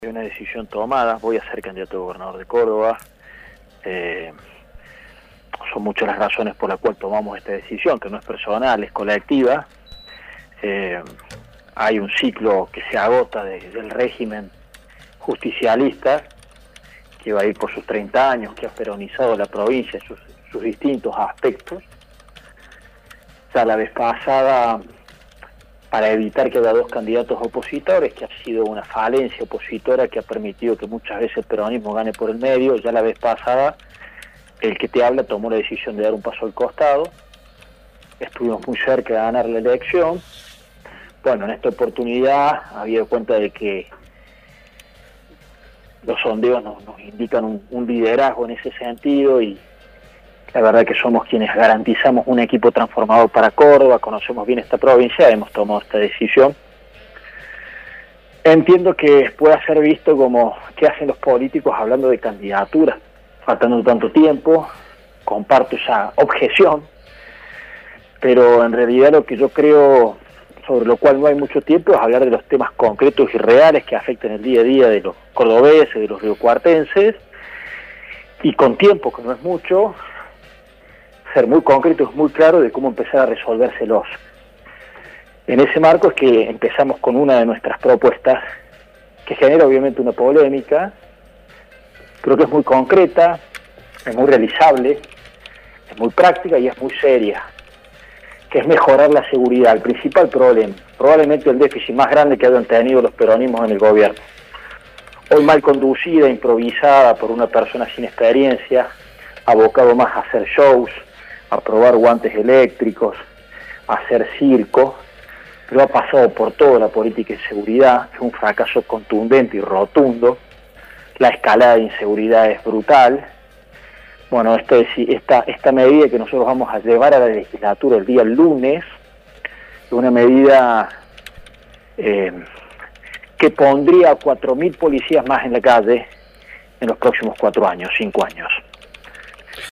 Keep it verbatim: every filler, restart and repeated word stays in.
Hay una decisión tomada, voy a ser candidato a gobernador de Córdoba. Eh, son muchas las razones por las cuales tomamos esta decisión, que no es personal, es colectiva. Eh, hay un ciclo que se agota de, del régimen justicialista, que va a ir por sus treinta años, que ha peronizado la provincia en sus, sus distintos aspectos. Ya la vez pasada, para evitar que haya dos candidatos opositores, que ha sido una falencia opositora que ha permitido que muchas veces el peronismo gane por el medio, ya la vez pasada el que te habla tomó la decisión de dar un paso al costado. Estuvimos muy cerca de ganar la elección. Bueno, en esta oportunidad había cuenta de que los sondeos nos, nos indican un, un liderazgo en ese sentido, y la verdad que somos quienes garantizamos un equipo transformador para Córdoba, conocemos bien esta provincia, hemos tomado esta decisión. Entiendo que pueda ser visto como qué hacen los políticos hablando de candidaturas, faltando tanto tiempo. Comparto esa objeción, pero en realidad lo que yo creo, sobre lo cual no hay mucho tiempo, es hablar de los temas concretos y reales que afectan el día a día de los cordobeses, de los riocuartenses, y con tiempo, que no es mucho, ser muy concretos, muy claros de cómo empezar a resolvérselos. En ese marco es que empezamos con una de nuestras propuestas, que genera obviamente una polémica, creo que es muy concreta, es muy realizable, es muy práctica y es muy seria, que es mejorar la seguridad, el principal problema, probablemente el déficit más grande que hayan tenido los peronismos en el gobierno. Hoy mal conducida, improvisada por una persona sin experiencia, abocado más a hacer shows, a probar guantes eléctricos, a hacer circo, pero ha pasado por toda la política de seguridad, es un fracaso contundente y rotundo, la escalada de inseguridad es brutal. Bueno, esta, esta, esta medida que nosotros vamos a llevar a la legislatura el día lunes, es una medida eh, que pondría a cuatro mil policías más en la calle en los próximos cuatro años, cinco años.